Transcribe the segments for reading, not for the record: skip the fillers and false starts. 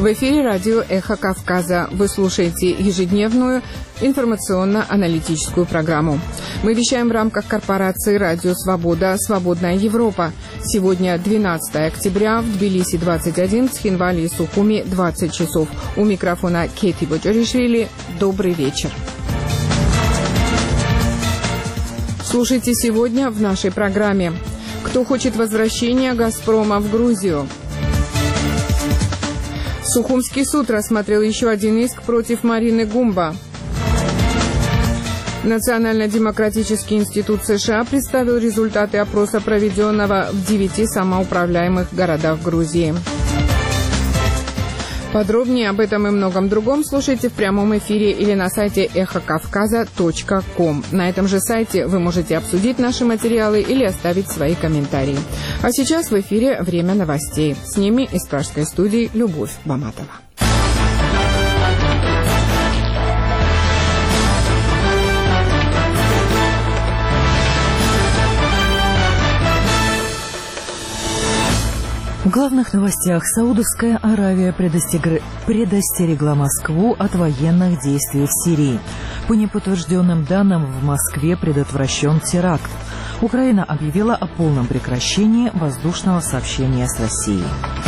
В эфире радио «Эхо Кавказа». Вы слушаете ежедневную информационно-аналитическую программу. Мы вещаем в рамках корпорации «Радио Свобода. Свободная Европа». Сегодня 12 октября, в Тбилиси 21, в Цхинвале и Сухуми 20 часов. У микрофона Кети Боджоришвили. Добрый вечер. Слушайте сегодня в нашей программе. Кто хочет возвращения «Газпрома» в Грузию? Сухумский суд рассмотрел еще один иск против Марины Гумба. Национально-демократический институт США представил результаты опроса, проведенного в 9 самоуправляемых городах Грузии. Подробнее об этом и многом другом слушайте в прямом эфире или на сайте эхокавказа.ком. На этом же сайте вы можете обсудить наши материалы или оставить свои комментарии. А сейчас в эфире время новостей. С ними из пражской студии Любовь Баматова. В главных новостях: Саудовская Аравия предостерегла Москву от военных действий в Сирии. По неподтвержденным данным, в Москве предотвращен теракт. Украина объявила о полном прекращении воздушного сообщения с Россией.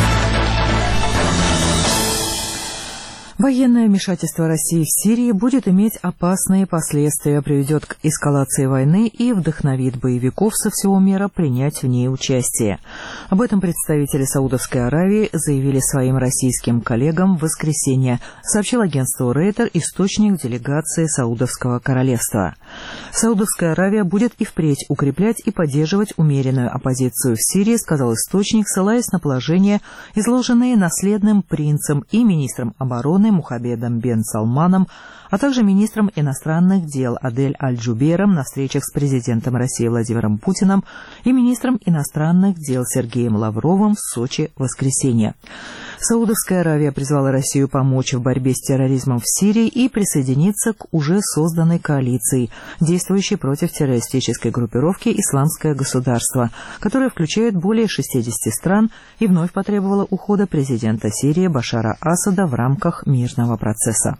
Военное вмешательство России в Сирии будет иметь опасные последствия, приведет к эскалации войны и вдохновит боевиков со всего мира принять в ней участие. Об этом представители Саудовской Аравии заявили своим российским коллегам в воскресенье, сообщил агентству Рейтер источник делегации Саудовского королевства. Саудовская Аравия будет и впредь укреплять и поддерживать умеренную оппозицию в Сирии, сказал источник, ссылаясь на положения, изложенные наследным принцем и министром обороны Мухаммедом бен Салманом, а также министром иностранных дел Адель Аль-Джубейром на встречах с президентом России Владимиром Путиным и министром иностранных дел Сергеем Лавровым в Сочи в воскресенье. Саудовская Аравия призвала Россию помочь в борьбе с терроризмом в Сирии и присоединиться к уже созданной коалиции, действующей против террористической группировки «Исламское государство», которая включает более 60 стран, и вновь потребовала ухода президента Сирии Башара Асада в рамках мирного процесса.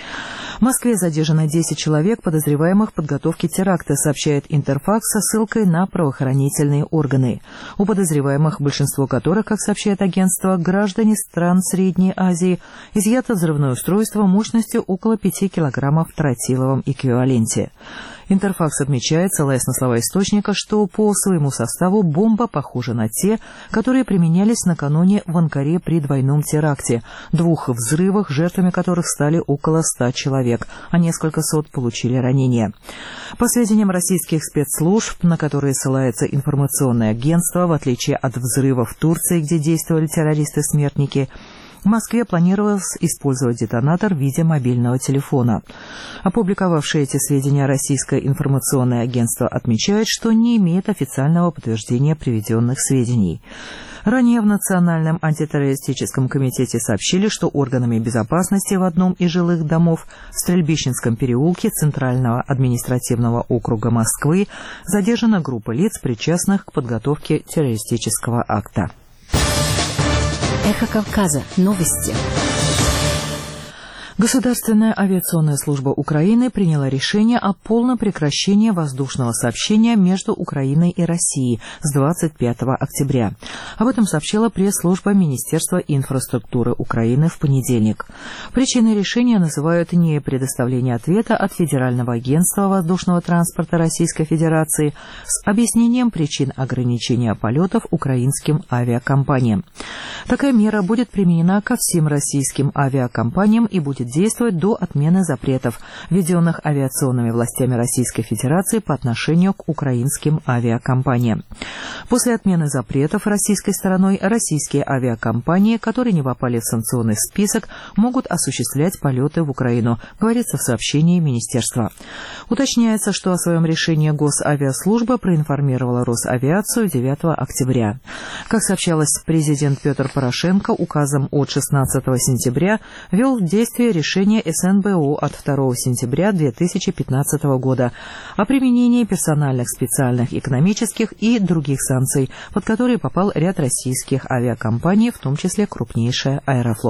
В Москве задержано 10 человек, подозреваемых в подготовке теракта, сообщает Интерфакс со ссылкой на правоохранительные органы. У подозреваемых, большинство которых, как сообщает агентство, граждане стран Средней Азии, изъято взрывное устройство мощностью около 5 килограммов в тротиловом эквиваленте. Интерфакс отмечает, ссылаясь на слова источника, что по своему составу бомба похожа на те, которые применялись накануне в Анкаре при двойном теракте, 2 взрывах, жертвами которых стали около 100 человек, а несколько сот получили ранения. По сведениям российских спецслужб, на которые ссылается информационное агентство, в отличие от взрывов в Турции, где действовали террористы-смертники, в Москве планировалось использовать детонатор в виде мобильного телефона. Опубликовавшее эти сведения российское информационное агентство отмечает, что не имеет официального подтверждения приведенных сведений. Ранее в Национальном антитеррористическом комитете сообщили, что органами безопасности в одном из жилых домов в Стрельбищенском переулке Центрального административного округа Москвы задержана группа лиц, причастных к подготовке террористического акта. Эхо Кавказа. Новости. Государственная авиационная служба Украины приняла решение о полном прекращении воздушного сообщения между Украиной и Россией с 25 октября. Об этом сообщила пресс-служба Министерства инфраструктуры Украины в понедельник. Причиной решения называют не предоставление ответа от Федерального агентства воздушного транспорта Российской Федерации с объяснением причин ограничения полетов украинским авиакомпаниям. Такая мера будет применена ко всем российским авиакомпаниям и будет действовать до отмены запретов, введенных авиационными властями Российской Федерации по отношению к украинским авиакомпаниям. После отмены запретов российской стороной российские авиакомпании, которые не попали в санкционный список, могут осуществлять полеты в Украину, говорится в сообщении Министерства. Уточняется, что о своем решении Госавиаслужба проинформировала Росавиацию 9 октября. Как сообщалось, президент Петр Порошенко указом от 16 сентября ввел в действие решение СНБО от 2 сентября 2015 года о применении персональных специальных экономических и других санкций, под которые попал ряд российских авиакомпаний, в том числе крупнейшая «Аэрофлот».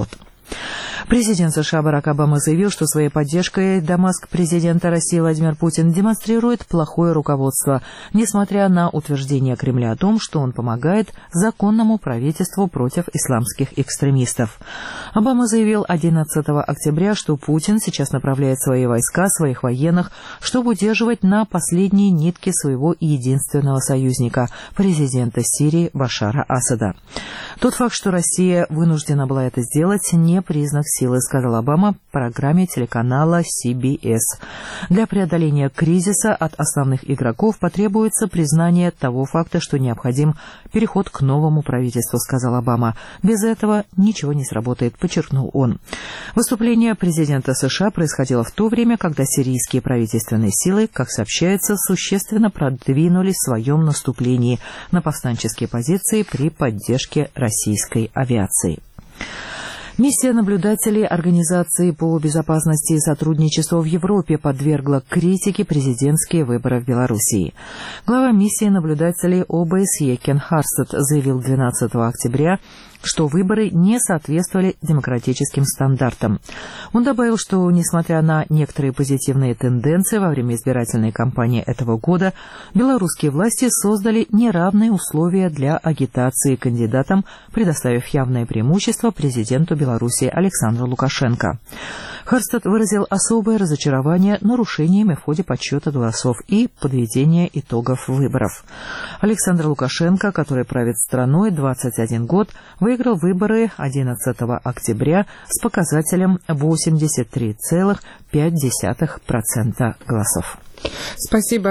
Президент США Барак Обама заявил, что своей поддержкой Дамаск президента России Владимир Путин демонстрирует плохое руководство, несмотря на утверждение Кремля о том, что он помогает законному правительству против исламских экстремистов. Обама заявил 11 октября, что Путин сейчас направляет свои войска, своих военных, чтобы удерживать на последние нитки своего единственного союзника – президента Сирии Башара Асада. Тот факт, что Россия вынуждена была это сделать, не признак силы, сказал Обама в программе телеканала CBS. Для преодоления кризиса от основных игроков потребуется признание того факта, что необходим переход к новому правительству, сказал Обама. Без этого ничего не сработает, подчеркнул он. Выступление президента США происходило в то время, когда сирийские правительственные силы, как сообщается, существенно продвинулись в своем наступлении на повстанческие позиции при поддержке российской авиации. Миссия наблюдателей Организации по безопасности и сотрудничеству в Европе подвергла критике президентские выборы в Белоруссии. Глава миссии наблюдателей ОБСЕ Кен Харстед заявил 12 октября, что выборы не соответствовали демократическим стандартам. Он добавил, что, несмотря на некоторые позитивные тенденции во время избирательной кампании этого года, белорусские власти создали неравные условия для агитации кандидатам, предоставив явное преимущество президенту Беларуси Александру Лукашенко. Харстед выразил особое разочарование нарушениями в ходе подсчета голосов и подведения итогов выборов. Александр Лукашенко, который правит страной 21 год, выиграл выборы 11 октября с показателем 83,5% голосов. Спасибо.